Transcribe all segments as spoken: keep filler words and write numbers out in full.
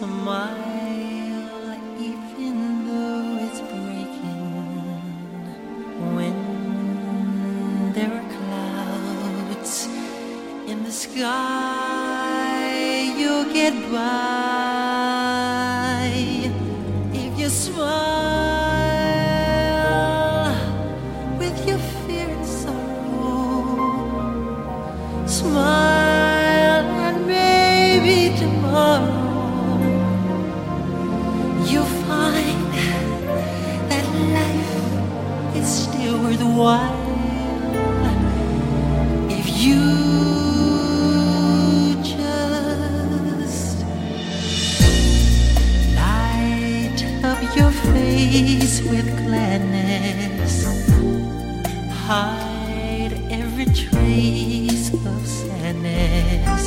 Smile even though it's breaking. When there are clouds in the sky, you'll get by if you smile with your fear and sorrow. Smile and maybe tomorrow you'll find that life is still worthwhile if you just light up your face with gladness, hide every trace of sadness,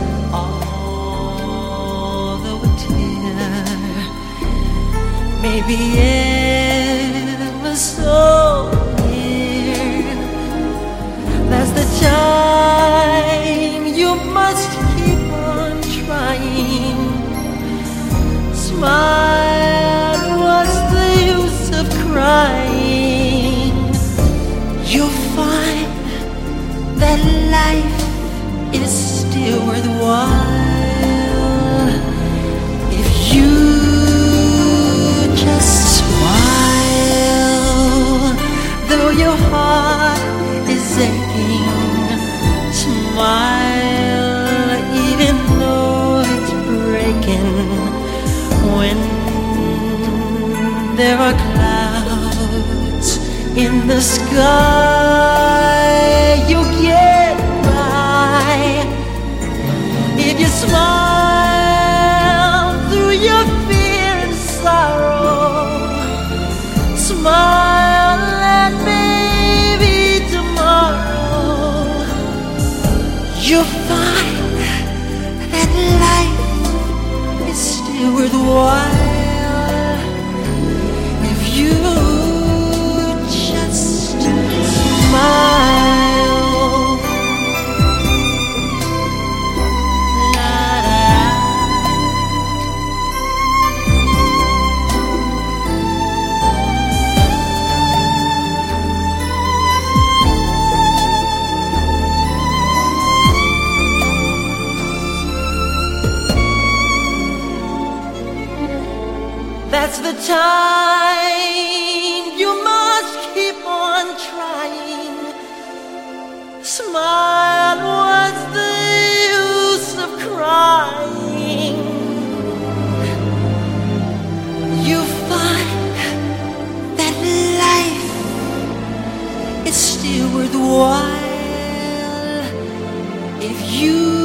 although a tear may be ever so near. That's the time you must keep on trying. Smile, what's the use of crying? You'll find that life is still worthwhile if you just smile. Though your heart is aching, smile even though it's breaking. When there are clouds in the sky, you get by if you smile through your fear and sorrow. Smile and maybe tomorrow you'll find that life is still worthwhile if you just smile. La-da. That's the time you must keep on trying. Smile, what's the use of crying? You find that life is still worthwhile if you